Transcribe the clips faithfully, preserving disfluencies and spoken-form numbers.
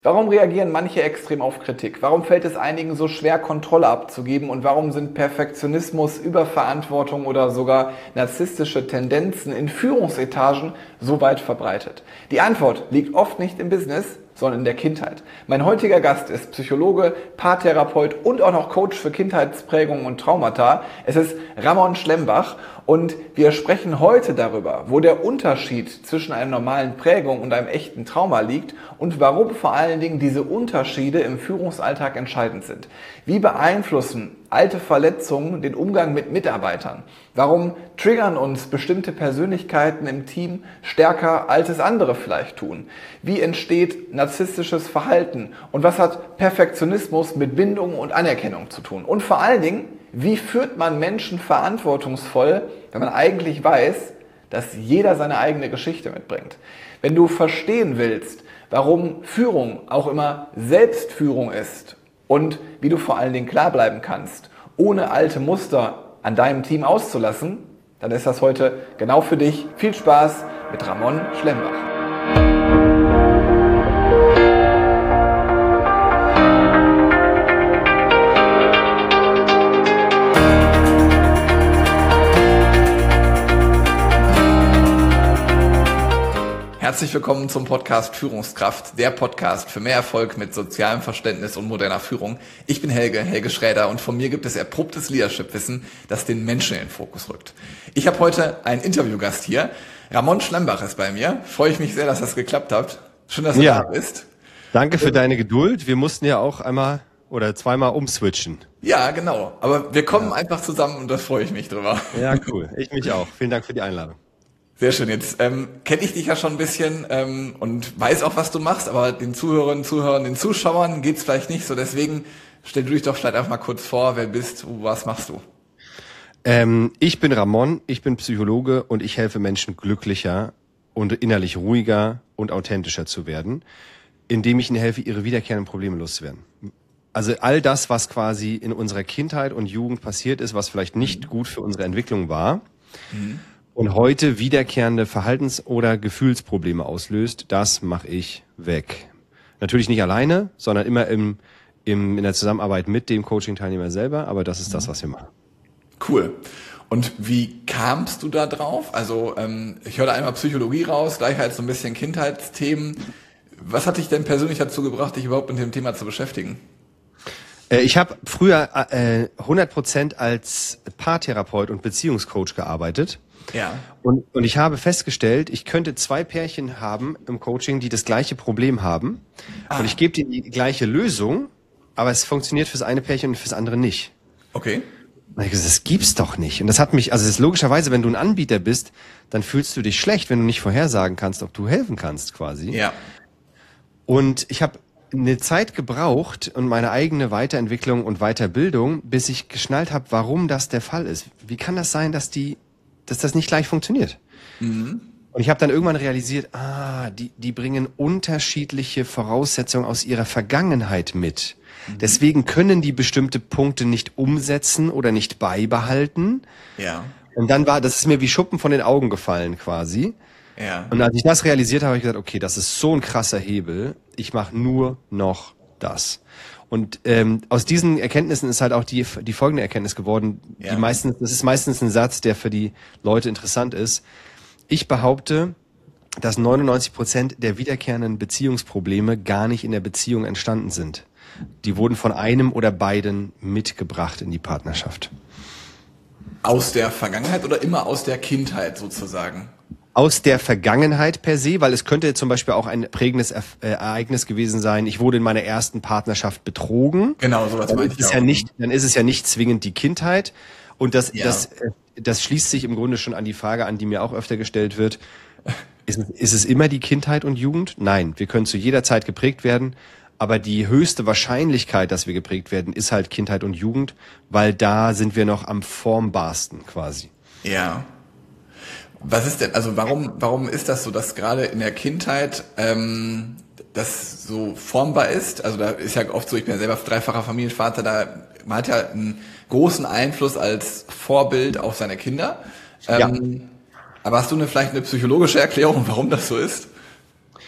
Warum reagieren manche extrem auf Kritik? Warum fällt es einigen so schwer, Kontrolle abzugeben? Und warum sind Perfektionismus, Überverantwortung oder sogar narzisstische Tendenzen in Führungsetagen so weit verbreitet? Die Antwort liegt oft nicht im Business, sondern in der Kindheit. Mein heutiger Gast ist Psychologe, Paartherapeut und auch noch Coach für Kindheitsprägungen und Traumata. Es ist Ramon Schlembach und wir sprechen heute darüber, wo der Unterschied zwischen einer normalen Prägung und einem echten Trauma liegt und warum vor allen Dingen diese Unterschiede im Führungsalltag entscheidend sind. Wie beeinflussen alte Verletzungen den Umgang mit Mitarbeitern? Warum triggern uns bestimmte Persönlichkeiten im Team stärker, als es andere vielleicht tun? Wie entsteht narzisstisches Verhalten? Und was hat Perfektionismus mit Bindung und Anerkennung zu tun? Und vor allen Dingen, wie führt man Menschen verantwortungsvoll, wenn man eigentlich weiß, dass jeder seine eigene Geschichte mitbringt? Wenn du verstehen willst, warum Führung auch immer Selbstführung ist und wie du vor allen Dingen klar bleiben kannst, ohne alte Muster an deinem Team auszulassen, dann ist das heute genau für dich. Viel Spaß mit Ramon Schlembach. Herzlich willkommen zum Podcast Führungskraft, der Podcast für mehr Erfolg mit sozialem Verständnis und moderner Führung. Ich bin Helge, Helge Schräder und von mir gibt es erprobtes Leadership-Wissen, das den Menschen in den Fokus rückt. Ich habe heute einen Interviewgast hier. Ramon Schlembach ist bei mir. Freue ich mich sehr, dass das geklappt hat. Schön, dass du ja. da bist. Danke für deine Geduld. Wir mussten ja auch einmal oder zweimal umswitchen. Ja, genau. Aber wir kommen ja. einfach zusammen und da freue ich mich drüber. Ja, cool. Ich mich auch. Vielen Dank für die Einladung. Sehr schön. Jetzt ähm, kenne ich dich ja schon ein bisschen ähm, und weiß auch, was du machst, aber den Zuhörerinnen, Zuhörern, den Zuschauern geht's vielleicht nicht so. Deswegen stell du dich doch vielleicht einfach mal kurz vor, wer bist du, was machst du? Ähm, ich bin Ramon, ich bin Psychologe und ich helfe Menschen glücklicher und innerlich ruhiger und authentischer zu werden, indem ich ihnen helfe, ihre wiederkehrenden Probleme loszuwerden. Also all das, was quasi in unserer Kindheit und Jugend passiert ist, was vielleicht nicht gut für unsere Entwicklung war, mhm. und heute wiederkehrende Verhaltens- oder Gefühlsprobleme auslöst, das mache ich weg. Natürlich nicht alleine, sondern immer im, im, in der Zusammenarbeit mit dem Coaching-Teilnehmer selber, aber das ist das, was wir machen. Cool. Und wie kamst du da drauf? Also ähm, ich höre da einmal Psychologie raus, gleich halt so ein bisschen Kindheitsthemen. Was hat dich denn persönlich dazu gebracht, dich überhaupt mit dem Thema zu beschäftigen? Ich habe früher äh, hundert Prozent als Paartherapeut und Beziehungscoach gearbeitet. Ja. Und, und ich habe festgestellt, ich könnte zwei Pärchen haben im Coaching, die das gleiche Problem haben. Ah. Und ich gebe denen die gleiche Lösung, aber es funktioniert fürs eine Pärchen und fürs andere nicht. Okay. Und ich gesagt, das gibt's doch nicht. Und das hat mich, also das ist logischerweise, wenn du ein Anbieter bist, dann fühlst du dich schlecht, wenn du nicht vorhersagen kannst, ob du helfen kannst quasi. Ja. Und ich habe eine Zeit gebraucht und meine eigene Weiterentwicklung und Weiterbildung, bis ich geschnallt habe, warum das der Fall ist. Wie kann das sein, dass die dass das nicht gleich funktioniert? Mhm. Und ich habe dann irgendwann realisiert, ah, die, die bringen unterschiedliche Voraussetzungen aus ihrer Vergangenheit mit. Mhm. Deswegen können die bestimmte Punkte nicht umsetzen oder nicht beibehalten. Ja. Und dann war, das ist mir wie Schuppen von den Augen gefallen quasi. Ja. Und als ich das realisiert habe, habe ich gesagt, okay, das ist so ein krasser Hebel. Ich mache nur noch das. Und ähm, aus diesen Erkenntnissen ist halt auch die die folgende Erkenntnis geworden. Ja. Die meistens, das ist meistens ein Satz, der für die Leute interessant ist. Ich behaupte, dass neunundneunzig Prozent der wiederkehrenden Beziehungsprobleme gar nicht in der Beziehung entstanden sind. Die wurden von einem oder beiden mitgebracht in die Partnerschaft. Aus der Vergangenheit oder immer aus der Kindheit sozusagen? Aus der Vergangenheit per se, weil es könnte zum Beispiel auch ein prägendes Ereignis gewesen sein. Ich wurde in meiner ersten Partnerschaft betrogen. Genau, sowas meine ich auch. Ja nicht, dann ist es ja nicht zwingend die Kindheit. Und das, ja. das, das schließt sich im Grunde schon an die Frage an, die mir auch öfter gestellt wird. Ist, ist es immer die Kindheit und Jugend? Nein, wir können zu jeder Zeit geprägt werden. Aber die höchste Wahrscheinlichkeit, dass wir geprägt werden, ist halt Kindheit und Jugend, weil da sind wir noch am formbarsten quasi. Ja. Was ist denn, also warum warum ist das so, dass gerade in der Kindheit ähm, das so formbar ist? Also da ist ja oft so, ich bin ja selber dreifacher Familienvater, da man hat ja einen großen Einfluss als Vorbild auf seine Kinder. Ähm, ja. Aber hast du eine, vielleicht eine psychologische Erklärung, warum das so ist?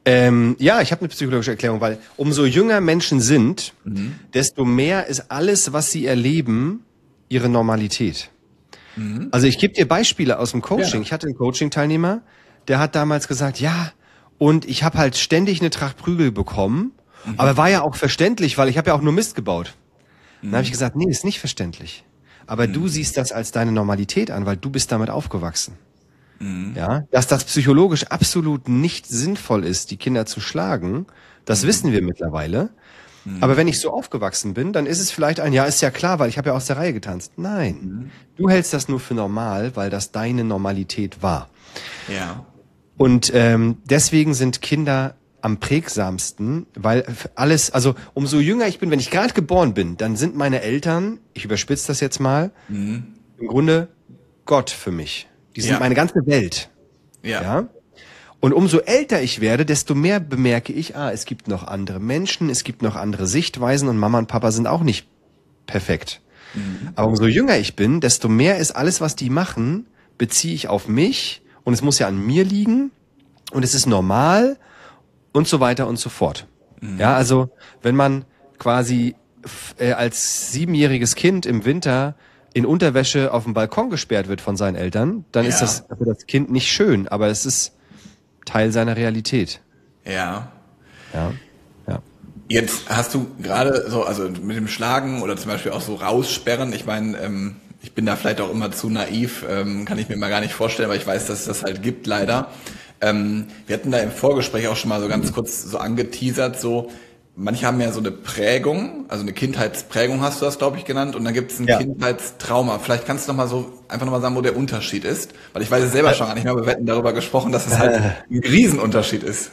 Ähm, ja, ich habe eine psychologische Erklärung, weil umso jünger Menschen sind, mhm. desto mehr ist alles, was sie erleben, ihre Normalität. Mhm. Also ich gebe dir Beispiele aus dem Coaching. Ja. Ich hatte einen Coaching-Teilnehmer, der hat damals gesagt, ja, und ich habe halt ständig eine Tracht Prügel bekommen, mhm. aber war ja auch verständlich, weil ich habe ja auch nur Mist gebaut. Mhm. Dann habe ich gesagt, nee, ist nicht verständlich. Aber mhm. du siehst das als deine Normalität an, weil du bist damit aufgewachsen. Mhm. Ja, dass das psychologisch absolut nicht sinnvoll ist, die Kinder zu schlagen, das mhm. wissen wir mittlerweile. Mhm. Aber wenn ich so aufgewachsen bin, dann ist es vielleicht ein, ja, ist ja klar, weil ich habe ja aus der Reihe getanzt. Nein, mhm. du hältst das nur für normal, weil das deine Normalität war. Ja. Und ähm, deswegen sind Kinder am prägsamsten, weil alles, also umso jünger ich bin, wenn ich gerade geboren bin, dann sind meine Eltern, ich überspitze das jetzt mal, mhm. im Grunde Gott für mich. Die sind ja. meine ganze Welt. Ja. ja. Und umso älter ich werde, desto mehr bemerke ich, ah, es gibt noch andere Menschen, es gibt noch andere Sichtweisen und Mama und Papa sind auch nicht perfekt. Mhm. Aber umso jünger ich bin, desto mehr ist alles, was die machen, beziehe ich auf mich und es muss ja an mir liegen und es ist normal und so weiter und so fort. Mhm. Ja, also wenn man quasi äh, als siebenjähriges Kind im Winter in Unterwäsche auf dem Balkon gesperrt wird von seinen Eltern, dann ja. ist das für das Kind nicht schön, aber es ist Teil seiner Realität. Ja. Ja. Ja. Jetzt hast du gerade so, also mit dem Schlagen oder zum Beispiel auch so raussperren, ich meine, ähm, ich bin da vielleicht auch immer zu naiv, ähm, kann ich mir mal gar nicht vorstellen, aber ich weiß, dass es das halt gibt, leider. Ähm, wir hatten da im Vorgespräch auch schon mal so ganz kurz so angeteasert, so, manche haben ja so eine Prägung, also eine Kindheitsprägung hast du das, glaube ich, genannt, und dann gibt es ein ja. Kindheitstrauma. Vielleicht kannst du noch mal so einfach noch mal sagen, wo der Unterschied ist, weil ich weiß es selber schon gar nicht mehr, aber wir hatten darüber gesprochen, dass es halt ein Riesenunterschied ist.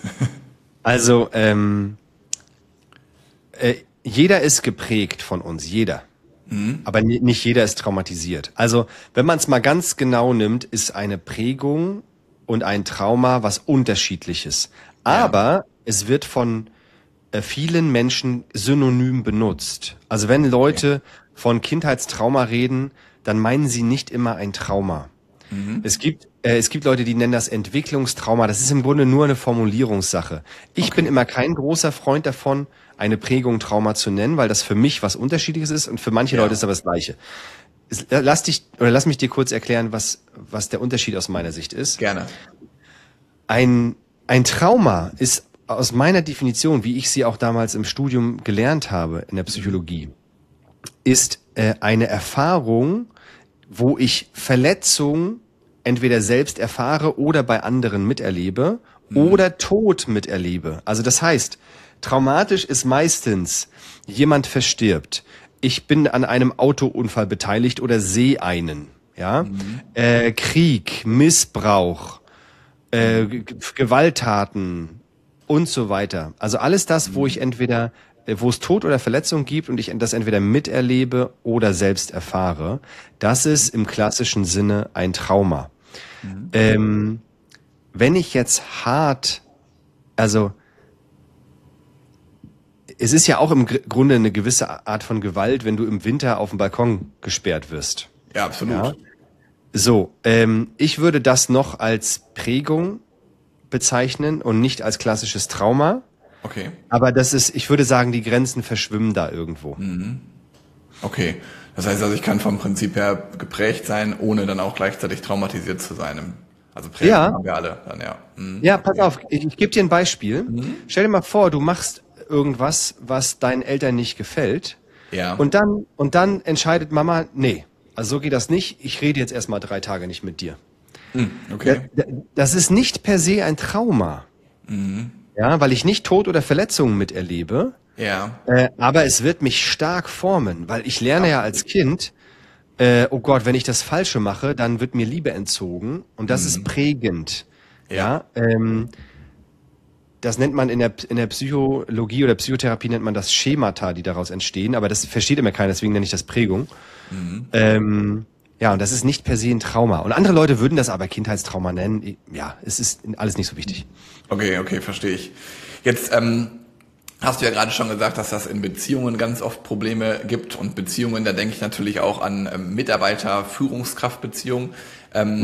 Also ähm, äh, jeder ist geprägt von uns, jeder. Mhm. Aber nicht jeder ist traumatisiert. Also wenn man es mal ganz genau nimmt, ist eine Prägung und ein Trauma was Unterschiedliches. Aber ja. es wird von vielen Menschen synonym benutzt. Also wenn Leute okay. von Kindheitstrauma reden, dann meinen sie nicht immer ein Trauma. Mhm. Es gibt äh, es gibt Leute, die nennen das Entwicklungstrauma. Das ist im Grunde nur eine Formulierungssache. Ich okay. bin immer kein großer Freund davon, eine Prägung Trauma zu nennen, weil das für mich was Unterschiedliches ist und für manche ja. Leute ist aber das Gleiche. Lass dich oder lass mich dir kurz erklären, was was der Unterschied aus meiner Sicht ist. Gerne. Ein ein Trauma ist aus meiner Definition, wie ich sie auch damals im Studium gelernt habe in der Psychologie, ist äh, eine Erfahrung, wo ich Verletzung entweder selbst erfahre oder bei anderen miterlebe mhm. oder Tod miterlebe. Also das heißt, traumatisch ist meistens, jemand verstirbt, ich bin an einem Autounfall beteiligt oder sehe einen, ja, mhm. äh, Krieg, Missbrauch, äh, G- Gewalttaten und so weiter. Also alles das, wo ich entweder, wo es Tod oder Verletzung gibt und ich das entweder miterlebe oder selbst erfahre, das ist im klassischen Sinne ein Trauma. Mhm. Ähm, wenn ich jetzt hart, also es ist ja auch im Grunde eine gewisse Art von Gewalt, wenn du im Winter auf dem Balkon gesperrt wirst. Ja, absolut. Ja? So, ähm, ich würde das noch als Prägung bezeichnen und nicht als klassisches Trauma. Okay. Aber das ist, ich würde sagen, die Grenzen verschwimmen da irgendwo. Mhm. Okay. Das heißt also, ich kann vom Prinzip her geprägt sein, ohne dann auch gleichzeitig traumatisiert zu sein. Also Prägung ja. haben wir alle dann, ja. Mhm. Ja, pass okay. auf, ich, ich gebe dir ein Beispiel. Mhm. Stell dir mal vor, du machst irgendwas, was deinen Eltern nicht gefällt. Ja. Und dann, und dann entscheidet Mama, nee, also so geht das nicht. Ich rede jetzt erstmal drei Tage nicht mit dir. Okay. Das ist nicht per se ein Trauma. Mhm. Ja, weil ich nicht Tod oder Verletzungen miterlebe. Ja. Äh, aber es wird mich stark formen, weil ich lerne ja, ja als Kind, äh, oh Gott, wenn ich das Falsche mache, dann wird mir Liebe entzogen und das mhm. ist prägend. Ja. ja ähm, das nennt man in der in der Psychologie oder Psychotherapie nennt man das Schemata, die daraus entstehen, aber das versteht immer keiner, deswegen nenne ich das Prägung. Mhm. Ähm, Ja, und das ist nicht per se ein Trauma. Und andere Leute würden das aber Kindheitstrauma nennen. Ja, es ist alles nicht so wichtig. Okay, okay, verstehe ich. Jetzt ähm, hast du ja gerade schon gesagt, dass das in Beziehungen ganz oft Probleme gibt. Und Beziehungen, da denke ich natürlich auch an ähm, Mitarbeiter-Führungskraftbeziehungen. Ähm, ja.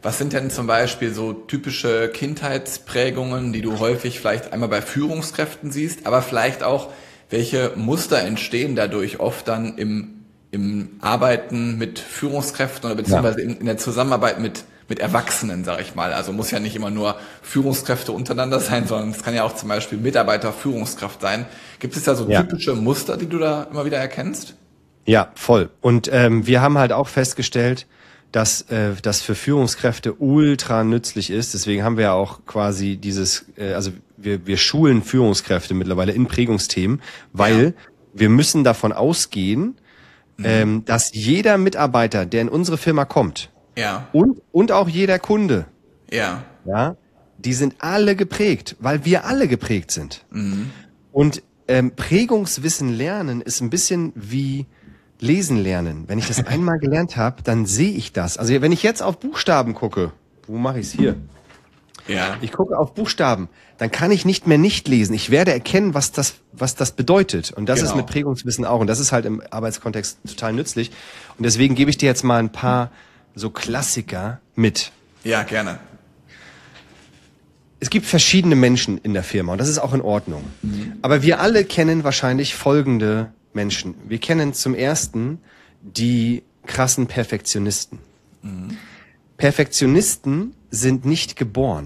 Was sind denn zum Beispiel so typische Kindheitsprägungen, die du häufig vielleicht einmal bei Führungskräften siehst, aber vielleicht auch, welche Muster entstehen dadurch oft dann im, im Arbeiten mit Führungskräften oder beziehungsweise ja. in, in der Zusammenarbeit mit, mit Erwachsenen, sag ich mal. Also muss ja nicht immer nur Führungskräfte untereinander sein, sondern es kann ja auch zum Beispiel Mitarbeiter, Führungskraft sein. Gibt es da so ja. typische Muster, die du da immer wieder erkennst? Ja, voll. Und ähm, wir haben halt auch festgestellt, dass äh, das für Führungskräfte ultra nützlich ist. Deswegen haben wir ja auch quasi dieses, äh, also wir, wir schulen Führungskräfte mittlerweile in Prägungsthemen, weil ja. wir müssen davon ausgehen, mhm. ähm, dass jeder Mitarbeiter, der in unsere Firma kommt, ja. und und auch jeder Kunde, ja, ja, die sind alle geprägt, weil wir alle geprägt sind. Mhm. Und ähm, Prägungswissen lernen ist ein bisschen wie Lesen lernen. Wenn ich das einmal gelernt habe, dann sehe ich das. Also wenn ich jetzt auf Buchstaben gucke, wo mache ich es hier? Ja. Ich gucke auf Buchstaben, dann kann ich nicht mehr nicht lesen. Ich werde erkennen, was das, was das bedeutet. Und das genau. ist mit Prägungswissen auch. Und das ist halt im Arbeitskontext total nützlich. Und deswegen gebe ich dir jetzt mal ein paar so Klassiker mit. Ja, gerne. Es gibt verschiedene Menschen in der Firma und das ist auch in Ordnung. Mhm. Aber wir alle kennen wahrscheinlich folgende Menschen. Wir kennen zum ersten die krassen Perfektionisten. Mhm. Perfektionisten sind nicht geboren.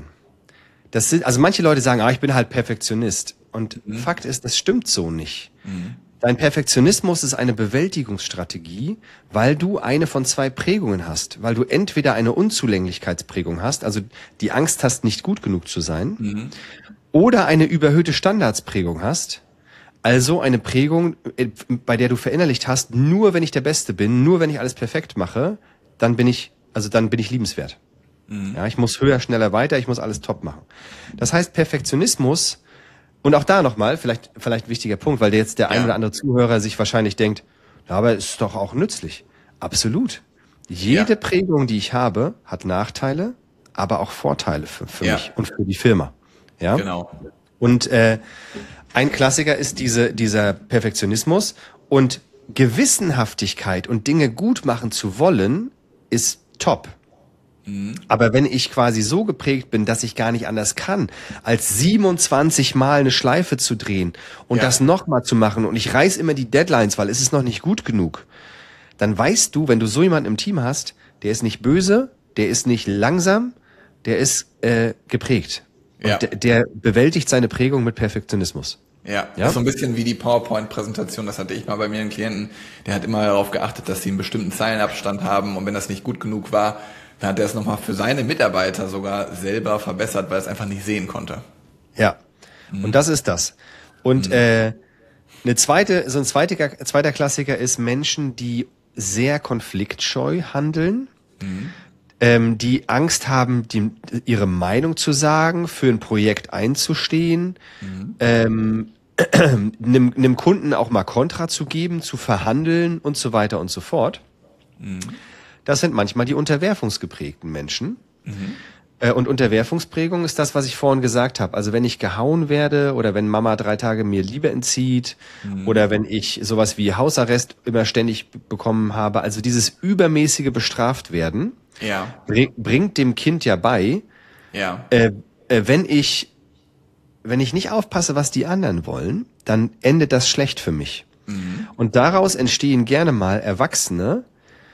Das sind, also manche Leute sagen, ah, ich bin halt Perfektionist. Und mhm. Fakt ist, das stimmt so nicht. Mhm. Dein Perfektionismus ist eine Bewältigungsstrategie, weil du eine von zwei Prägungen hast. Weil du entweder eine Unzulänglichkeitsprägung hast, also die Angst hast, nicht gut genug zu sein, mhm. oder eine überhöhte Standardsprägung hast, also eine Prägung, bei der du verinnerlicht hast, nur wenn ich der Beste bin, nur wenn ich alles perfekt mache, dann bin ich, also dann bin ich liebenswert. Mhm. Ja, ich muss höher, schneller, weiter, ich muss alles top machen. Das heißt, Perfektionismus, und auch da nochmal, vielleicht, vielleicht wichtiger Punkt, weil jetzt der ja. ein oder andere Zuhörer sich wahrscheinlich denkt, ja, aber ist doch auch nützlich. Absolut. Jede ja. Prägung, die ich habe, hat Nachteile, aber auch Vorteile für, für ja. mich und für die Firma. Ja. Genau. Und, äh, ein Klassiker ist diese, dieser Perfektionismus und Gewissenhaftigkeit und Dinge gut machen zu wollen, ist top. Mhm. Aber wenn ich quasi so geprägt bin, dass ich gar nicht anders kann, als siebenundzwanzig Mal eine Schleife zu drehen und ja. das nochmal zu machen und ich reiß immer die Deadlines, weil es ist noch nicht gut genug, dann weißt du, wenn du so jemanden im Team hast, der ist nicht böse, der ist nicht langsam, der ist äh, geprägt. Und ja. der, der bewältigt seine Prägung mit Perfektionismus. Ja, ja, das ist so ein bisschen wie die PowerPoint-Präsentation, das hatte ich mal bei mir einen Klienten, der hat immer darauf geachtet, dass sie einen bestimmten Zeilenabstand haben und wenn das nicht gut genug war, dann hat er es nochmal für seine Mitarbeiter sogar selber verbessert, weil er es einfach nicht sehen konnte. Ja, mhm. und das ist das. Und mhm. äh, eine zweite, so ein zweiter, zweiter Klassiker ist Menschen, die sehr konfliktscheu handeln, mhm. ähm, die Angst haben, die, ihre Meinung zu sagen, für ein Projekt einzustehen, mhm. ähm, einem, einem Kunden auch mal Kontra zu geben, zu verhandeln und so weiter und so fort. Mhm. Das sind manchmal die unterwerfungsgeprägten Menschen. Mhm. Äh, und Unterwerfungsprägung ist das, was ich vorhin gesagt habe. Also wenn ich gehauen werde oder wenn Mama drei Tage mir Liebe entzieht mhm. oder wenn ich sowas wie Hausarrest immer ständig bekommen habe, also dieses übermäßige bestraft werden, ja. bring, bringt dem Kind ja bei, ja. Äh, äh, wenn ich wenn ich nicht aufpasse, was die anderen wollen, dann endet das schlecht für mich. Mhm. Und daraus entstehen gerne mal Erwachsene,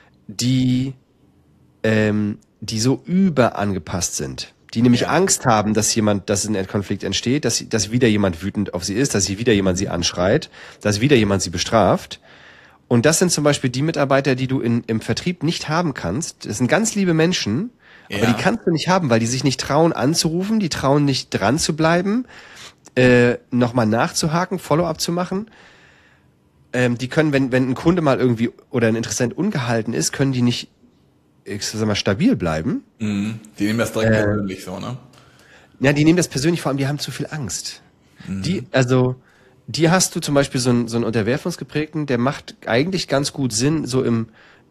die ähm, die so überangepasst sind, die nämlich ja. Angst haben, dass jemand, dass ein Konflikt entsteht, dass dass wieder jemand wütend auf sie ist, dass sie wieder jemand sie anschreit, dass wieder jemand sie bestraft. Und das sind zum Beispiel die Mitarbeiter, die du in, im Vertrieb nicht haben kannst. Das sind ganz liebe Menschen, ja. aber die kannst du nicht haben, weil die sich nicht trauen anzurufen, die trauen nicht dran zu bleiben, äh, nochmal nachzuhaken, Follow-up zu machen. Ähm, die können, wenn wenn ein Kunde mal irgendwie oder ein Interessent ungehalten ist, können die nicht, ich sag mal, stabil bleiben. Mhm. Die nehmen das direkt äh, persönlich so, ne? Ja, die nehmen das persönlich, vor allem die haben zu viel Angst. Mhm. Die, also die hast du zum Beispiel so einen so einen Unterwerfungsgeprägten, der macht eigentlich ganz gut Sinn so im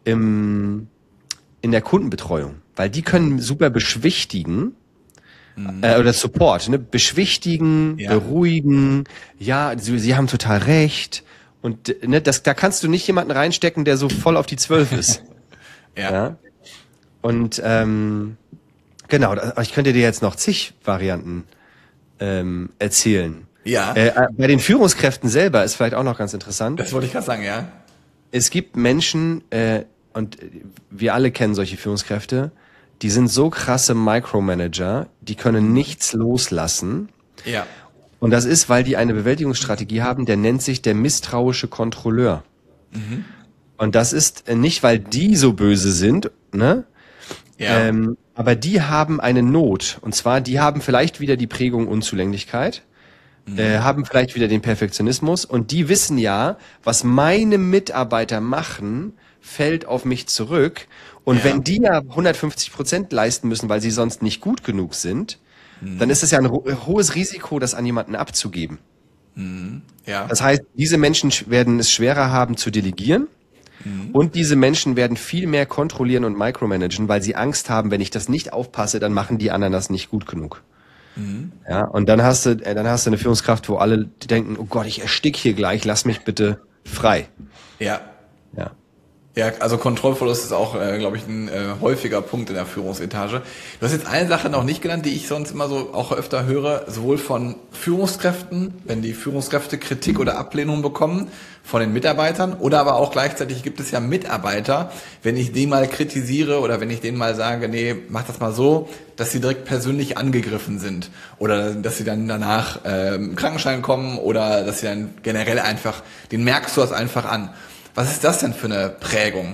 im in der Kundenbetreuung, weil die können super beschwichtigen. Mhm. Äh, oder Support, ne? Beschwichtigen, ja. beruhigen, ja, sie, sie haben total recht. Und ne, das, da kannst du nicht jemanden reinstecken, der so voll auf die Zwölf ist. ja. ja. Und ähm, genau. Ich könnte dir jetzt noch zig Varianten ähm, erzählen. Ja. Äh, bei den Führungskräften selber ist vielleicht auch noch ganz interessant. Das wollte ich gerade sagen, ja. Es gibt Menschen, äh, und wir alle kennen solche Führungskräfte, die sind so krasse Micromanager, die können nichts loslassen. Ja. Und das ist, weil die eine Bewältigungsstrategie haben, der nennt sich der misstrauische Kontrolleur. Mhm. Und das ist nicht, weil die so böse sind, ne? Ja. Ähm, aber die haben eine Not. Und zwar, die haben vielleicht wieder die Prägung Unzulänglichkeit, mhm. äh, haben vielleicht wieder den Perfektionismus. Und die wissen ja, was meine Mitarbeiter machen, fällt auf mich zurück. Und ja. wenn die ja hundertfünfzig Prozent leisten müssen, weil sie sonst nicht gut genug sind, mhm. dann ist es ja ein ho- hohes Risiko, das an jemanden abzugeben. Mhm. Ja. Das heißt, diese Menschen werden es schwerer haben zu delegieren. Mhm. Und diese Menschen werden viel mehr kontrollieren und micromanagen, weil sie Angst haben, wenn ich das nicht aufpasse, dann machen die anderen das nicht gut genug. Mhm. Ja, und dann hast du, dann hast du eine Führungskraft, wo alle denken, oh Gott, ich erstick hier gleich, lass mich bitte frei. Ja. Ja. Ja, also Kontrollverlust ist auch, äh, glaube ich, ein äh, häufiger Punkt in der Führungsetage. Du hast jetzt eine Sache noch nicht genannt, die ich sonst immer so auch öfter höre, sowohl von Führungskräften, wenn die Führungskräfte Kritik oder Ablehnung bekommen, von den Mitarbeitern, oder aber auch gleichzeitig gibt es ja Mitarbeiter, wenn ich den mal kritisiere oder wenn ich denen mal sage, nee, mach das mal so, dass sie direkt persönlich angegriffen sind oder dass sie dann danach ähm, Krankenschein kommen oder dass sie dann generell einfach, den merkst du das einfach an. Was ist das denn für eine Prägung?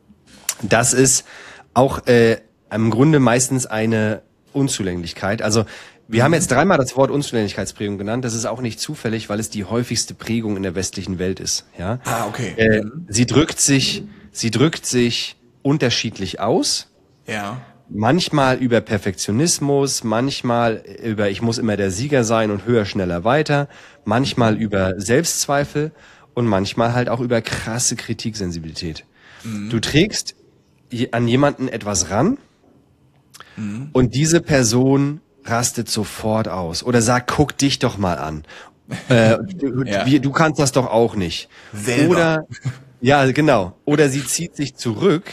Das ist auch äh, im Grunde meistens eine Unzulänglichkeit. Also wir mhm. haben jetzt dreimal das Wort Unzulänglichkeitsprägung genannt. Das ist auch nicht zufällig, weil es die häufigste Prägung in der westlichen Welt ist. Ja. Ah, okay. Äh, mhm. Sie drückt sich, sie drückt sich unterschiedlich aus. Ja. Manchmal über Perfektionismus, manchmal über ich muss immer der Sieger sein und höher, schneller, weiter. Manchmal über Selbstzweifel. Und manchmal halt auch über krasse Kritiksensibilität. Mhm. Du trägst an jemanden etwas ran mhm. und diese Person rastet sofort aus oder sagt, guck dich doch mal an. äh, du, ja. du kannst das doch auch nicht. Selber. Oder, ja, genau. Oder sie zieht sich zurück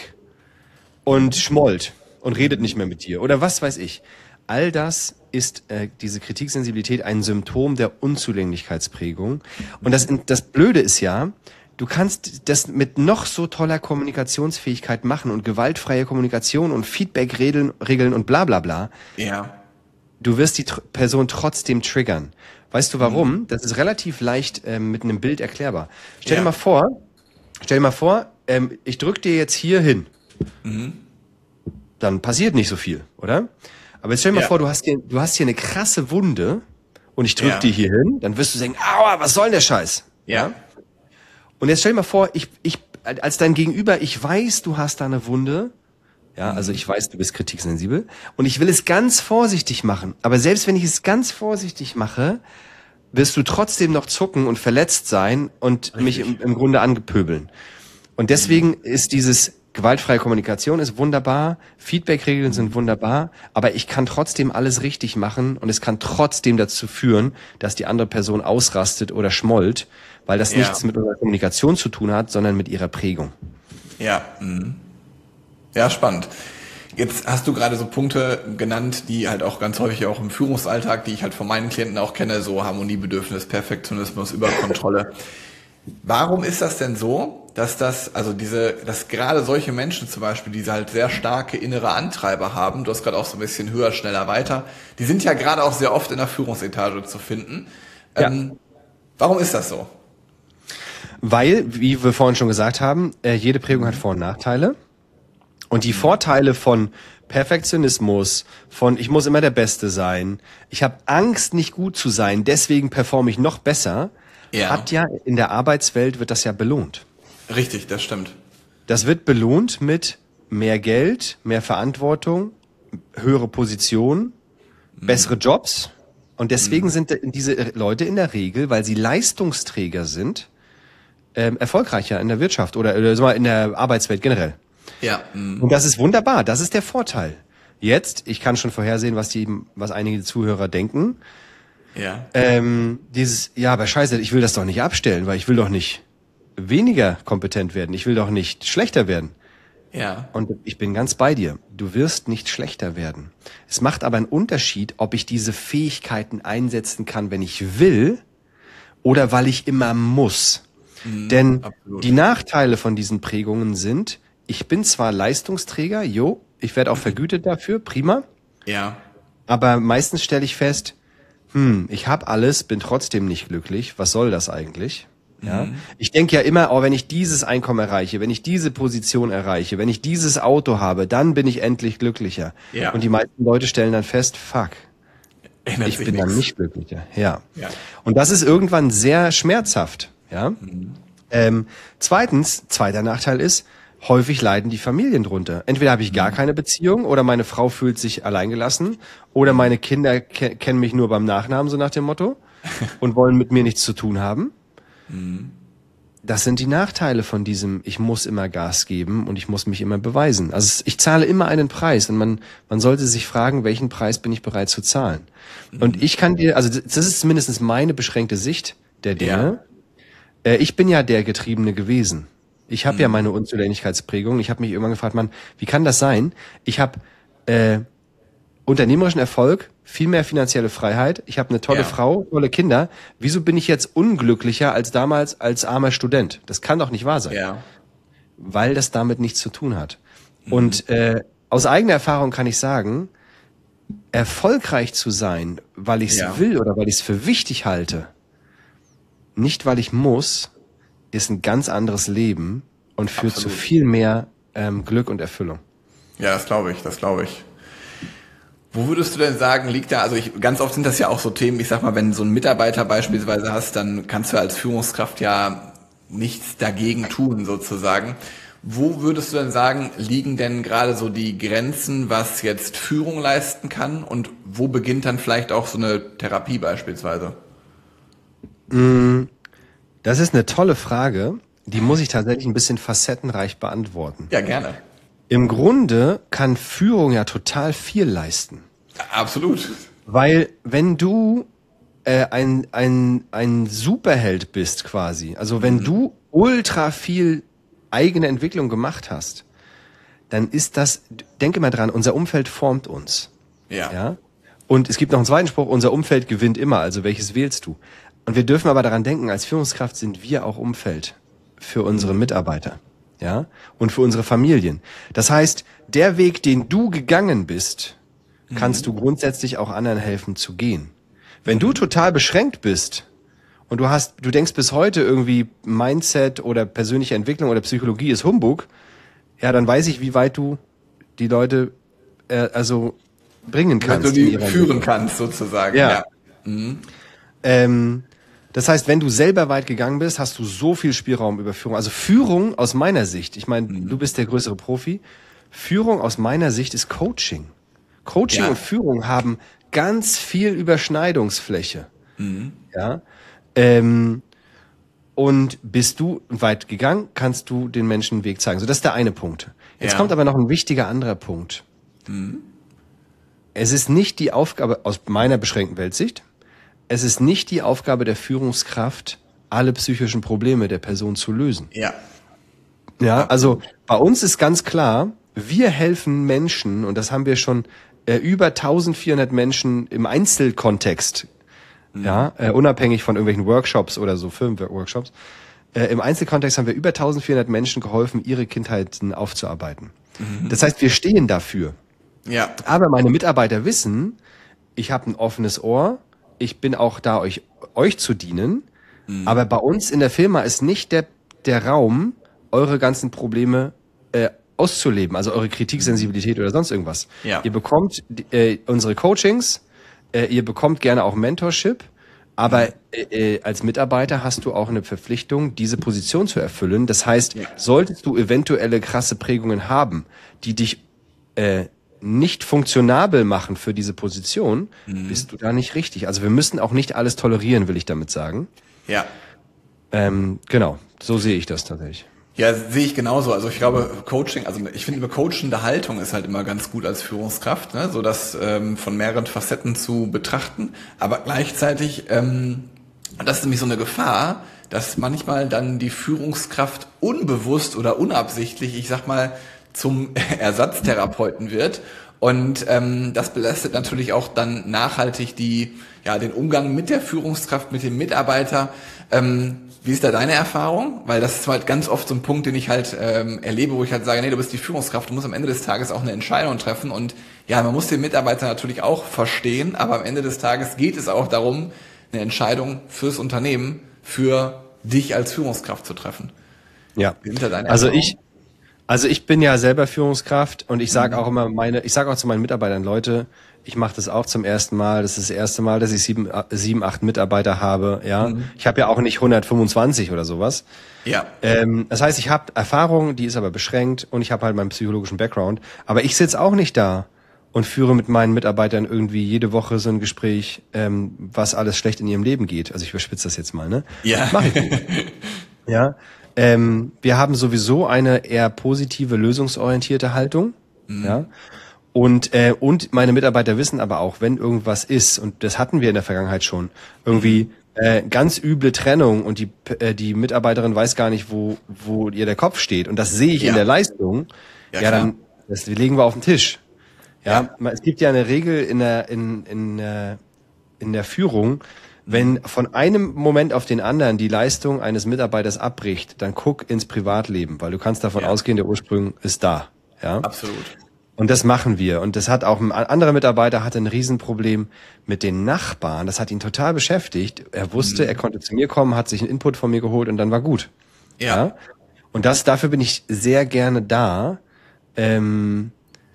und schmollt und redet nicht mehr mit dir. Oder was weiß ich. All das ist äh, diese Kritiksensibilität ein Symptom der Unzulänglichkeitsprägung. Und das, das Blöde ist ja, du kannst das mit noch so toller Kommunikationsfähigkeit machen und gewaltfreie Kommunikation und Feedback-Regeln Regeln und bla bla bla. Ja. Du wirst die Tr- Person trotzdem triggern. Weißt du warum? Mhm. Das ist relativ leicht ähm, mit einem Bild erklärbar. Stell ja. dir mal vor, stell dir mal vor, ähm, ich drück dir jetzt hier hin. Mhm. Dann passiert nicht so viel, oder? Aber jetzt stell dir mal ja. vor, du hast hier, du hast hier eine krasse Wunde und ich drück ja. die hier hin, dann wirst du sagen, aua, was soll denn der Scheiß? Ja. Und jetzt stell dir mal vor, ich, ich, als dein Gegenüber, ich weiß, du hast da eine Wunde. Ja, also ich weiß, du bist kritiksensibel und ich will es ganz vorsichtig machen. Aber selbst wenn ich es ganz vorsichtig mache, wirst du trotzdem noch zucken und verletzt sein und Richtig. mich im, im Grunde angepöbeln. Und deswegen mhm. ist dieses gewaltfreie Kommunikation ist wunderbar, Feedback-Regeln sind wunderbar, aber ich kann trotzdem alles richtig machen und es kann trotzdem dazu führen, dass die andere Person ausrastet oder schmollt, weil das ja. nichts mit unserer Kommunikation zu tun hat, sondern mit ihrer Prägung. Ja, mhm. ja, spannend. Jetzt hast du gerade so Punkte genannt, die halt auch ganz häufig auch im Führungsalltag, die ich halt von meinen Klienten auch kenne, so Harmoniebedürfnis, Perfektionismus, Überkontrolle. Warum ist das denn so, dass das, also diese, dass gerade solche Menschen zum Beispiel, diese halt sehr starke innere Antreiber haben, du hast gerade auch so ein bisschen höher, schneller, weiter, die sind ja gerade auch sehr oft in der Führungsetage zu finden. Ja. Ähm, warum ist das so? Weil, wie wir vorhin schon gesagt haben, äh, jede Prägung hat Vor- und Nachteile. Und die Vorteile von Perfektionismus, von ich muss immer der Beste sein, ich habe Angst, nicht gut zu sein, deswegen performe ich noch besser, ja. hat ja in der Arbeitswelt wird das ja belohnt. Richtig, das stimmt. Das wird belohnt mit mehr Geld, mehr Verantwortung, höhere Position, mhm. bessere Jobs. Und deswegen mhm. sind diese Leute in der Regel, weil sie Leistungsträger sind, ähm, erfolgreicher in der Wirtschaft oder, oder in der Arbeitswelt generell. Ja. Mhm. Und das ist wunderbar. Das ist der Vorteil. Jetzt, ich kann schon vorhersehen, was die, was einige Zuhörer denken. Ja. Ähm, dieses, ja, aber scheiße, ich will das doch nicht abstellen, weil ich will doch nicht weniger kompetent werden. Ich will doch nicht schlechter werden. Ja. Und ich bin ganz bei dir. Du wirst nicht schlechter werden. Es macht aber einen Unterschied, ob ich diese Fähigkeiten einsetzen kann, wenn ich will, oder weil ich immer muss. Mhm, Denn absolut. Die Nachteile von diesen Prägungen sind, ich bin zwar Leistungsträger, jo, ich werde auch vergütet dafür, prima. Ja. Aber meistens stelle ich fest, hm, ich habe alles, bin trotzdem nicht glücklich. Was soll das eigentlich? Ja. Mhm. Ich denke ja immer, oh, wenn ich dieses Einkommen erreiche, wenn ich diese Position erreiche, wenn ich dieses Auto habe, dann bin ich endlich glücklicher. Ja. Und die meisten Leute stellen dann fest, fuck, Ändert ich bin nix. Dann nicht glücklicher. Ja. ja. Und das ist irgendwann sehr schmerzhaft. Ja. Mhm. Ähm, zweitens, zweiter Nachteil ist, häufig leiden die Familien drunter. Entweder habe ich gar keine Beziehung oder meine Frau fühlt sich alleingelassen oder meine Kinder ke- kennen mich nur beim Nachnamen, so nach dem Motto, und wollen mit mir nichts zu tun haben. Das sind die Nachteile von diesem, ich muss immer Gas geben und ich muss mich immer beweisen. Also ich zahle immer einen Preis und man, man sollte sich fragen, welchen Preis bin ich bereit zu zahlen. Und ich kann dir, also das ist zumindest meine beschränkte Sicht der Dinge. Ja. Ich bin ja der Getriebene gewesen. Ich habe mhm. ja meine Unzulänglichkeitsprägung. Ich habe mich irgendwann gefragt, Mann, wie kann das sein? Ich habe äh, unternehmerischen Erfolg, viel mehr finanzielle Freiheit. Ich habe eine tolle ja. Frau, tolle Kinder. Wieso bin ich jetzt unglücklicher als damals als armer Student? Das kann doch nicht wahr sein. Ja. Weil das damit nichts zu tun hat. Mhm. Und äh, aus eigener Erfahrung kann ich sagen, erfolgreich zu sein, weil ich es ja. will oder weil ich es für wichtig halte, nicht weil ich muss, ist ein ganz anderes Leben und führt Absolut. Zu viel mehr ähm, Glück und Erfüllung. Ja, das glaube ich, das glaube ich. Wo würdest du denn sagen, liegt da, also ich, ganz oft sind das ja auch so Themen, ich sag mal, wenn du so einen Mitarbeiter beispielsweise hast, dann kannst du als Führungskraft ja nichts dagegen tun, sozusagen. Wo würdest du denn sagen, liegen denn gerade so die Grenzen, was jetzt Führung leisten kann und wo beginnt dann vielleicht auch so eine Therapie beispielsweise? Das ist eine tolle Frage, die muss ich tatsächlich ein bisschen facettenreich beantworten. Ja, gerne. Im Grunde kann Führung ja total viel leisten. Absolut. Weil wenn du äh, ein, ein, ein Superheld bist quasi, also wenn mhm. du ultra viel eigene Entwicklung gemacht hast, dann ist das, denke mal dran, unser Umfeld formt uns. Ja. ja. Und es gibt noch einen zweiten Spruch, unser Umfeld gewinnt immer, also welches wählst du? Und wir dürfen aber daran denken, als Führungskraft sind wir auch Umfeld für unsere Mitarbeiter. Ja, und für unsere Familien. Das heißt, der Weg, den du gegangen bist, kannst mhm. du grundsätzlich auch anderen helfen zu gehen. Wenn mhm. du total beschränkt bist und du hast, du denkst bis heute irgendwie Mindset oder persönliche Entwicklung oder Psychologie ist Humbug, ja, dann weiß ich, wie weit du die Leute äh, also bringen kannst. Wenn du die führen kannst, sozusagen. Ja. ja. Mhm. Ähm, Das heißt, wenn du selber weit gegangen bist, hast du so viel Spielraum über Führung. Also Führung aus meiner Sicht, ich meine, mhm. du bist der größere Profi, Führung aus meiner Sicht ist Coaching. Coaching ja. und Führung haben ganz viel Überschneidungsfläche. Mhm. Ja. Ähm, und bist du weit gegangen, kannst du den Menschen einen Weg zeigen. So, das ist der eine Punkt. Jetzt ja. kommt aber noch ein wichtiger anderer Punkt. Mhm. Es ist nicht die Aufgabe, aus meiner beschränkten Weltsicht, es ist nicht die Aufgabe der Führungskraft, alle psychischen Probleme der Person zu lösen. Ja. Ja, also bei uns ist ganz klar, wir helfen Menschen, und das haben wir schon äh, über eintausendvierhundert Menschen im Einzelkontext, mhm. ja, äh, unabhängig von irgendwelchen Workshops oder so, Firmenworkshops, äh, im Einzelkontext haben wir über eintausendvierhundert Menschen geholfen, ihre Kindheiten aufzuarbeiten. Mhm. Das heißt, wir stehen dafür. Ja. Aber meine Mitarbeiter wissen, ich habe ein offenes Ohr, ich bin auch da, euch euch zu dienen, mhm. aber bei uns in der Firma ist nicht der der Raum, eure ganzen Probleme äh, auszuleben, also eure Kritiksensibilität oder sonst irgendwas. Ja. Ihr bekommt äh, unsere Coachings, äh, ihr bekommt gerne auch Mentorship, aber mhm. äh, äh, als Mitarbeiter hast du auch eine Verpflichtung, diese Position zu erfüllen. Das heißt, ja. solltest du eventuelle krasse Prägungen haben, die dich äh, nicht funktionabel machen für diese Position, mhm. bist du da nicht richtig. Also wir müssen auch nicht alles tolerieren, will ich damit sagen. Ja. Ähm, genau, so sehe ich das tatsächlich. Ja, sehe ich genauso. Also ich glaube, Coaching, also ich finde, eine coachende Haltung ist halt immer ganz gut als Führungskraft, ne? So das ähm, von mehreren Facetten zu betrachten. Aber gleichzeitig, ähm, das ist nämlich so eine Gefahr, dass manchmal dann die Führungskraft unbewusst oder unabsichtlich, ich sag mal, zum Ersatztherapeuten wird. Und ähm, das belastet natürlich auch dann nachhaltig die, ja, den Umgang mit der Führungskraft, mit dem Mitarbeiter. Ähm, wie ist da deine Erfahrung? Weil das ist halt ganz oft so ein Punkt, den ich halt ähm, erlebe, wo ich halt sage, nee, du bist die Führungskraft, du musst am Ende des Tages auch eine Entscheidung treffen. Und ja, man muss den Mitarbeiter natürlich auch verstehen, aber am Ende des Tages geht es auch darum, eine Entscheidung fürs Unternehmen, für dich als Führungskraft zu treffen. Ja, Wie sind da deine also Erfahrungen? ich, also ich bin ja selber Führungskraft und ich sage auch immer meine, ich sage auch zu meinen Mitarbeitern, Leute, ich mache das auch zum ersten Mal. Das ist das erste Mal, dass ich sieben, sieben acht Mitarbeiter habe. Ja, Mhm. ich habe ja auch nicht hundertfünfundzwanzig oder sowas. Ja. Ähm, das heißt, ich habe Erfahrung, die ist aber beschränkt und ich habe halt meinen psychologischen Background. Aber ich sitze auch nicht da und führe mit meinen Mitarbeitern irgendwie jede Woche so ein Gespräch, ähm, was alles schlecht in ihrem Leben geht. Also ich überspitze das jetzt mal, ne? Ja. Mach ich nicht. Ja. Ähm, wir haben sowieso eine eher positive, lösungsorientierte Haltung. Mhm. Ja. Und, äh, und meine Mitarbeiter wissen aber auch, wenn irgendwas ist, und das hatten wir in der Vergangenheit schon, irgendwie äh, ganz üble Trennung und die, äh, die Mitarbeiterin weiß gar nicht, wo, wo ihr der Kopf steht. Und das sehe ich Ja. in der Leistung. Ja, Ja, klar. dann das legen wir auf den Tisch. Ja, Ja. es gibt ja eine Regel in der, in, in, äh, in der Führung, wenn von einem Moment auf den anderen die Leistung eines Mitarbeiters abbricht, dann guck ins Privatleben, weil du kannst davon Ja. ausgehen, der Ursprung ist da. Ja. Absolut. Und das machen wir. Und das hat auch ein anderer Mitarbeiter hatte ein Riesenproblem mit den Nachbarn. Das hat ihn total beschäftigt. Er wusste, er konnte zu mir kommen, hat sich einen Input von mir geholt und dann war gut. Ja. Und das, dafür bin ich sehr gerne da. Ähm,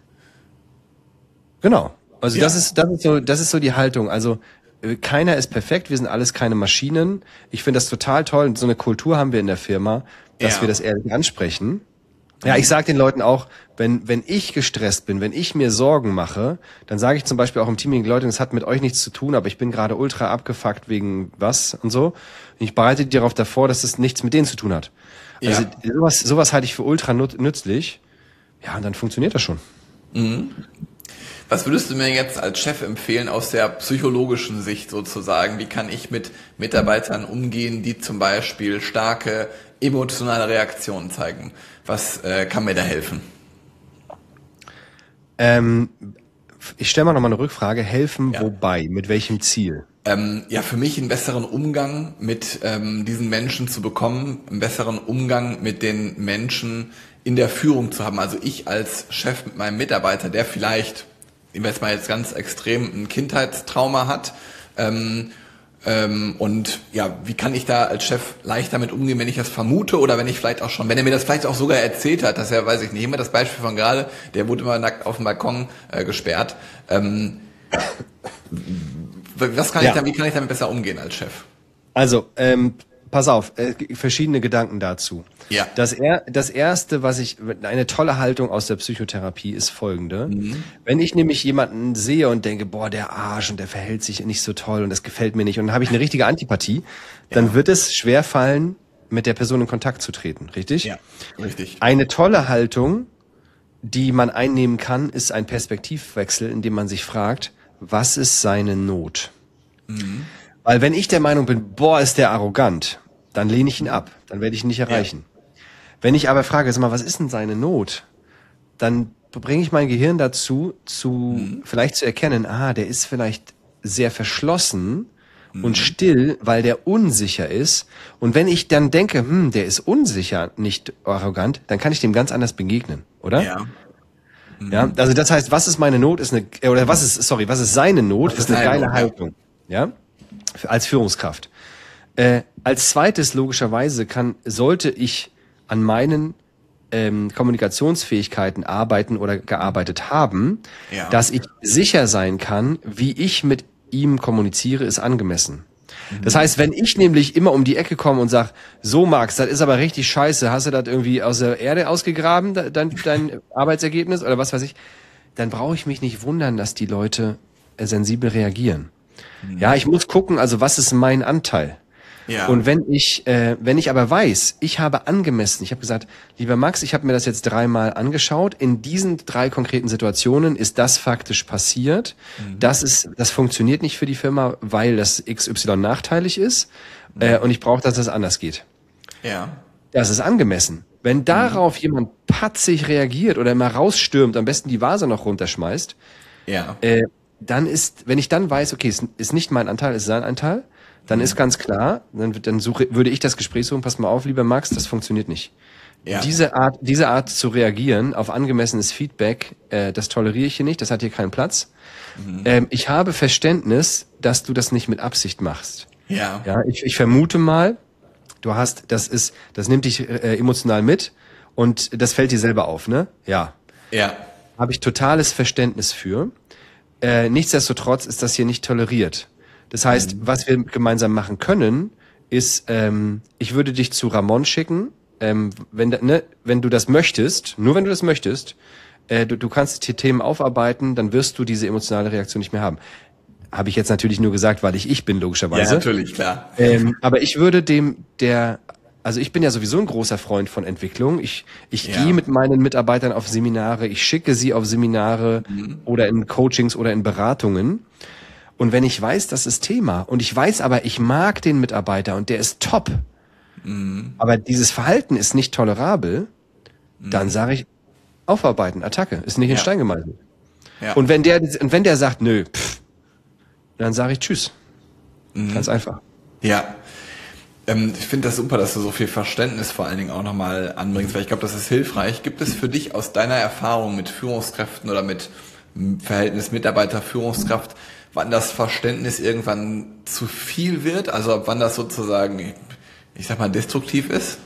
genau. Also Ja. das ist, das ist so, das ist so die Haltung. Also äh, keiner ist perfekt. Wir sind alles keine Maschinen. Ich finde das total toll. Und so eine Kultur haben wir in der Firma, dass Ja. wir das ehrlich ansprechen. Ja, ich sage den Leuten auch, wenn wenn ich gestresst bin, wenn ich mir Sorgen mache, dann sage ich zum Beispiel auch im Teaming, Leute, das hat mit euch nichts zu tun, aber ich bin gerade ultra abgefuckt wegen was und so. Und ich bereite die darauf davor, dass es nichts mit denen zu tun hat. Ja. Also sowas, sowas halte ich für ultra nut- nützlich. Ja, und dann funktioniert das schon. Was würdest du mir jetzt als Chef empfehlen aus der psychologischen Sicht sozusagen? Wie kann ich mit Mitarbeitern umgehen, die zum Beispiel starke emotionale Reaktionen zeigen? Was äh, kann mir da helfen? Ähm, ich stelle mal nochmal eine Rückfrage. Helfen Ja. wobei? Mit welchem Ziel? Ähm, ja, für mich einen besseren Umgang mit ähm, diesen Menschen zu bekommen, einen besseren Umgang mit den Menschen in der Führung zu haben. Also ich als Chef mit meinem Mitarbeiter, der vielleicht, nehmen wir jetzt mal jetzt ganz extrem, ein Kindheitstrauma hat, ähm, ähm, und ja, wie kann ich da als Chef leicht damit umgehen, wenn ich das vermute oder wenn ich vielleicht auch schon, wenn er mir das vielleicht auch sogar erzählt hat, dass er, weiß ich nicht, immer das Beispiel von gerade, der wurde immer nackt auf dem Balkon äh, gesperrt. Ähm, was kann Ja. ich da, wie kann ich damit besser umgehen als Chef? Also, ähm, pass auf, äh, verschiedene Gedanken dazu. Ja. Das, er, das erste, was ich, eine tolle Haltung aus der Psychotherapie ist folgende. Wenn ich nämlich jemanden sehe und denke, boah, der Arsch und der verhält sich nicht so toll und das gefällt mir nicht und dann habe ich eine richtige Antipathie, dann wird es schwer fallen, mit der Person in Kontakt zu treten, richtig? Ja, richtig. Eine tolle Haltung, die man einnehmen kann, ist ein Perspektivwechsel, indem man sich fragt, was ist seine Not? Weil wenn ich der Meinung bin, boah, ist der arrogant, dann lehne ich ihn ab, dann werde ich ihn nicht erreichen. Wenn ich aber frage, sag mal, was ist denn seine Not? Dann bringe ich mein Gehirn dazu, zu vielleicht zu erkennen, ah, der ist vielleicht sehr verschlossen und still, weil der unsicher ist. Und wenn ich dann denke, hm, der ist unsicher, nicht arrogant, dann kann ich dem ganz anders begegnen, oder? Ja. Ja, also das heißt, was ist meine Not, ist eine, oder was ist, sorry, was ist seine Not, Was ist ist eine deine geile Not, ja. Haltung. Ja, Für- als Führungskraft. Äh, als zweites, logischerweise, kann, sollte ich an meinen ähm, Kommunikationsfähigkeiten arbeiten oder gearbeitet haben, Ja. dass ich sicher sein kann, wie ich mit ihm kommuniziere, ist angemessen. Das heißt, wenn ich nämlich immer um die Ecke komme und sag, so Max, das ist aber richtig scheiße, hast du das irgendwie aus der Erde ausgegraben, de- dein, dein Arbeitsergebnis oder was weiß ich, dann brauche ich mich nicht wundern, dass die Leute äh, sensibel reagieren. Ja, ich muss gucken, also was ist mein Anteil? Ja. Und wenn ich, äh, wenn ich aber weiß, ich habe angemessen, ich habe gesagt, lieber Max, ich habe mir das jetzt dreimal angeschaut. In diesen drei konkreten Situationen ist das faktisch passiert. Das ist, das funktioniert nicht für die Firma, weil das X Y nachteilig ist. Äh, und ich brauche, dass das anders geht. ja. Das ist angemessen. Wenn darauf mhm. jemand patzig reagiert oder mal rausstürmt, am besten die Vase noch runterschmeißt, ja. äh, dann ist, wenn ich dann weiß, okay, es ist nicht mein Anteil, es ist sein Anteil, dann mhm. ist ganz klar, dann, dann suche, würde ich das Gespräch suchen, pass mal auf, lieber Max, das funktioniert nicht. Ja. Diese Art, diese Art zu reagieren auf angemessenes Feedback, äh, das toleriere ich hier nicht, das hat hier keinen Platz. Mhm. Ähm, ich habe Verständnis, dass du das nicht mit Absicht machst. Ja. Ja, ich, ich vermute mal, du hast, das ist, das nimmt dich äh, emotional mit und das fällt dir selber auf, ne? Ja. Ja. Habe ich totales Verständnis für. Äh, nichtsdestotrotz ist das hier nicht toleriert. Das heißt, mhm. was wir gemeinsam machen können, ist, ähm, ich würde dich zu Ramon schicken, ähm, wenn, ne, wenn du das möchtest, nur wenn du das möchtest, äh, du, du kannst die Themen aufarbeiten, dann wirst du diese emotionale Reaktion nicht mehr haben. Habe ich jetzt natürlich nur gesagt, weil ich ich bin, logischerweise. Ja, natürlich, klar. Ähm, aber ich würde dem, der, also ich bin ja sowieso ein großer Freund von Entwicklung. Ich, ich ja. gehe mit meinen Mitarbeitern auf Seminare, ich schicke sie auf Seminare mhm. oder in Coachings oder in Beratungen. Und wenn ich weiß, das ist Thema und ich weiß aber, ich mag den Mitarbeiter und der ist top, mhm. aber dieses Verhalten ist nicht tolerabel, mhm. dann sage ich, aufarbeiten, Attacke, ist nicht ja. in Stein gemeißelt. Ja. Und wenn der, und wenn der sagt, nö, pff, dann sage ich tschüss. Mhm. Ganz einfach. Ja. Ähm, ich finde das super, dass du so viel Verständnis vor allen Dingen auch nochmal anbringst, weil ich glaube, das ist hilfreich. Gibt es für dich aus deiner Erfahrung mit Führungskräften oder mit Verhältnis Mitarbeiter-Führungskraft, wann das Verständnis irgendwann zu viel wird? Also ab wann das sozusagen, ich sag mal, destruktiv ist?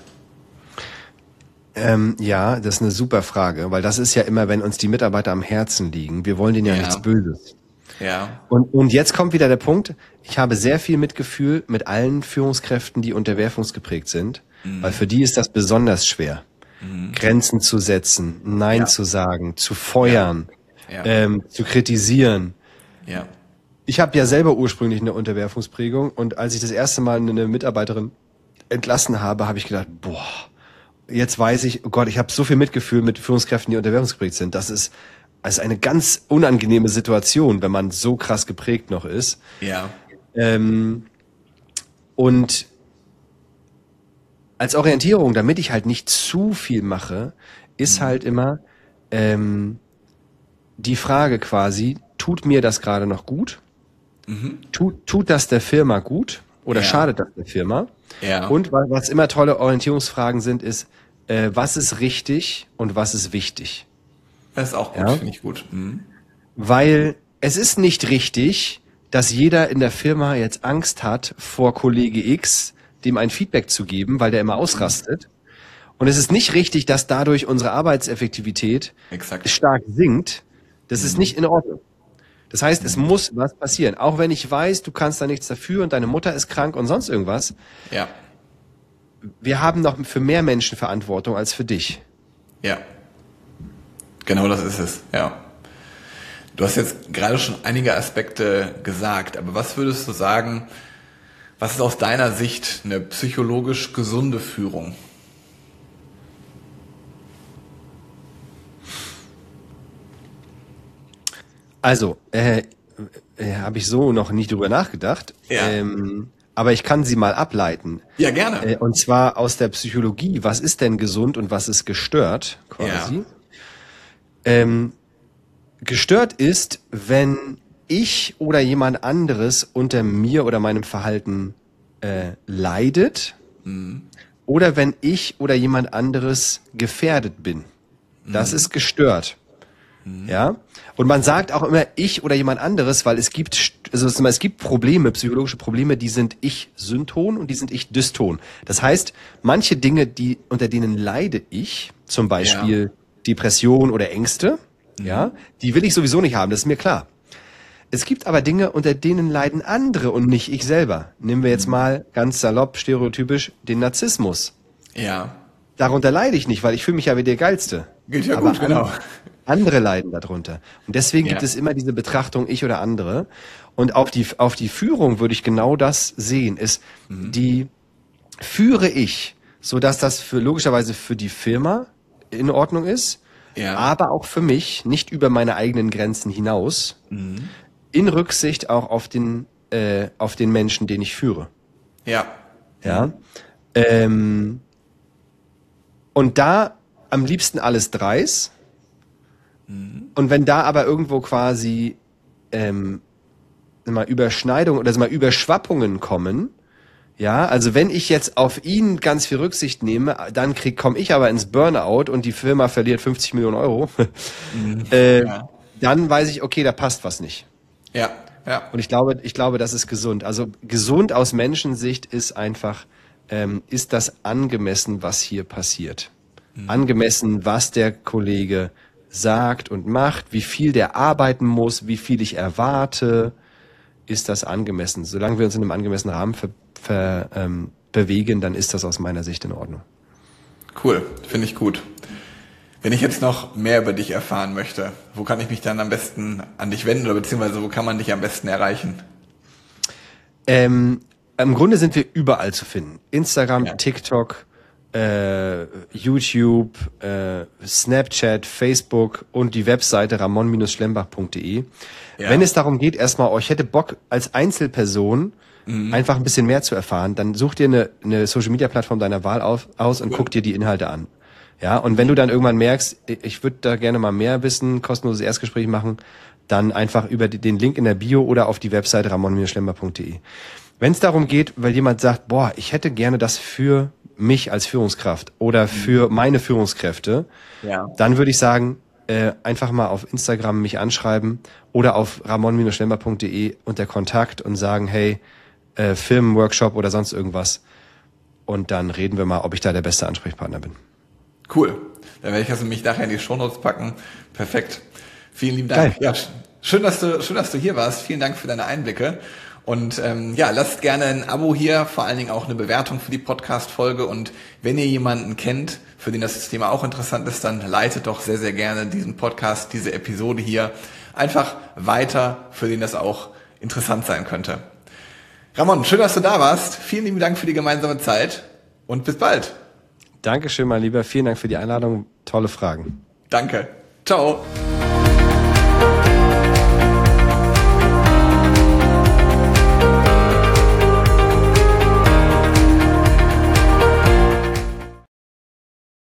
Ähm, ja, das ist eine super Frage, weil das ist ja immer, wenn uns die Mitarbeiter am Herzen liegen. Wir wollen denen ja, ja. nichts Böses. Ja. Und, und jetzt kommt wieder der Punkt, ich habe sehr viel Mitgefühl mit allen Führungskräften, die unterwerfungsgeprägt sind, mhm. weil für die ist das besonders schwer. Mhm. Grenzen zu setzen, Nein ja. zu sagen, zu feuern, ja. Ja. Ähm, zu kritisieren. Ja. Ich habe ja selber ursprünglich eine Unterwerfungsprägung und als ich das erste Mal eine Mitarbeiterin entlassen habe, habe ich gedacht, boah, jetzt weiß ich, oh Gott, ich habe so viel Mitgefühl mit Führungskräften, die unterwerfungsgeprägt sind. Das ist also eine ganz unangenehme Situation, wenn man so krass geprägt noch ist. Ja. Ähm, und als Orientierung, damit ich halt nicht zu viel mache, ist mhm. halt immer ähm, die Frage quasi, tut mir das gerade noch gut? Mhm. Tut, tut das der Firma gut? Oder ja. schadet das der Firma? Ja. Und was immer tolle Orientierungsfragen sind, ist, äh, was ist richtig und was ist wichtig? Das ist auch gut, ja? Finde ich gut. Mhm. Weil es ist nicht richtig, dass jeder in der Firma jetzt Angst hat, vor Kollege X dem ein Feedback zu geben, weil der immer ausrastet. Und es ist nicht richtig, dass dadurch unsere Arbeitseffektivität Exakt. stark sinkt. Das mhm. ist nicht in Ordnung. Das heißt, es muss was passieren. Auch wenn ich weiß, du kannst da nichts dafür und deine Mutter ist krank und sonst irgendwas. Ja. Wir haben noch für mehr Menschen Verantwortung als für dich. Ja. Genau das ist es, ja. Du hast jetzt gerade schon einige Aspekte gesagt, aber was würdest du sagen, was ist aus deiner Sicht eine psychologisch gesunde Führung? Also, äh, äh, habe ich so noch nicht drüber nachgedacht, ja. ähm, aber ich kann sie mal ableiten. Ja, gerne. Äh, und zwar aus der Psychologie. Was ist denn gesund und was ist gestört, quasi? Ja. Ähm, gestört ist, wenn ich oder jemand anderes unter mir oder meinem Verhalten äh, leidet mhm. oder wenn ich oder jemand anderes gefährdet bin. Das mhm. ist gestört. Mhm. Ja. Und man sagt auch immer ich oder jemand anderes, weil es gibt, also es gibt Probleme, psychologische Probleme, die sind ich-synton und die sind ich-dyston. Das heißt, manche Dinge, die, unter denen leide ich, zum Beispiel ja. Depression oder Ängste, mhm. ja, die will ich sowieso nicht haben, das ist mir klar. Es gibt aber Dinge, unter denen leiden andere und nicht ich selber. Nehmen wir jetzt mhm. mal ganz salopp, stereotypisch, den Narzissmus. Ja. Darunter leide ich nicht, weil ich fühle mich ja wie der Geilste. Geht ja aber gut, genau. Andere leiden darunter. Und deswegen ja. gibt es immer diese Betrachtung, ich oder andere. Und auf die, auf die Führung würde ich genau das sehen, ist, mhm. die führe ich, so dass das für, logischerweise für die Firma in Ordnung ist, ja. aber auch für mich, nicht über meine eigenen Grenzen hinaus, mhm. in Rücksicht auch auf den, äh, auf den Menschen, den ich führe. Ja. Ja. Ähm, Und da am liebsten alles dreis. Mhm. Und wenn da aber irgendwo quasi ähm, mal Überschneidungen oder mal Überschwappungen kommen, ja, also wenn ich jetzt auf ihn ganz viel Rücksicht nehme, dann krieg, komme ich aber ins Burnout und die Firma verliert fünfzig Millionen Euro, mhm. äh, ja. Dann weiß ich, okay, da passt was nicht. Ja, ja. Und ich glaube, ich glaube, das ist gesund. Also gesund aus Menschensicht ist einfach, ähm, ist das angemessen, was hier passiert? Mhm. Angemessen, was der Kollege sagt und macht, wie viel der arbeiten muss, wie viel ich erwarte, ist das angemessen. Solange wir uns in einem angemessenen Rahmen ver, ver, ähm, bewegen, dann ist das aus meiner Sicht in Ordnung. Cool, finde ich gut. Wenn ich jetzt noch mehr über dich erfahren möchte, wo kann ich mich dann am besten an dich wenden oder beziehungsweise wo kann man dich am besten erreichen? Ähm, im Grunde sind wir überall zu finden. Instagram, ja. TikTok, äh, YouTube, äh, Snapchat, Facebook und die Webseite ramon Bindestrich schlembach Punkt de. Ja. Wenn es darum geht, erstmal, oh, ich hätte Bock als Einzelperson mhm. einfach ein bisschen mehr zu erfahren, dann such dir eine, eine Social-Media-Plattform deiner Wahl auf, aus und cool. guck dir die Inhalte an. Ja, und wenn du dann irgendwann merkst, ich würde da gerne mal mehr wissen, kostenloses Erstgespräch machen, dann einfach über den Link in der Bio oder auf die Webseite ramon Bindestrich schlembach Punkt de. Wenn es darum geht, weil jemand sagt, boah, ich hätte gerne das für mich als Führungskraft oder für meine Führungskräfte, ja. dann würde ich sagen, äh, einfach mal auf Instagram mich anschreiben oder auf ramon Bindestrich schlembach Punkt de unter Kontakt und sagen, hey, äh, Firmenworkshop oder sonst irgendwas. Und dann reden wir mal, ob ich da der beste Ansprechpartner bin. Cool. Dann werde ich das nämlich nachher in die Shownotes packen. Perfekt. Vielen lieben Dank. Geil. Ja, schön, dass du, schön, dass du hier warst. Vielen Dank für deine Einblicke. Und ähm, ja, lasst gerne ein Abo hier, vor allen Dingen auch eine Bewertung für die Podcast-Folge. Und wenn ihr jemanden kennt, für den das Thema auch interessant ist, dann leitet doch sehr, sehr gerne diesen Podcast, diese Episode hier einfach weiter, für den das auch interessant sein könnte. Ramon, schön, dass du da warst. Vielen lieben Dank für die gemeinsame Zeit und bis bald. Dankeschön, mein Lieber. Vielen Dank für die Einladung. Tolle Fragen. Danke. Ciao.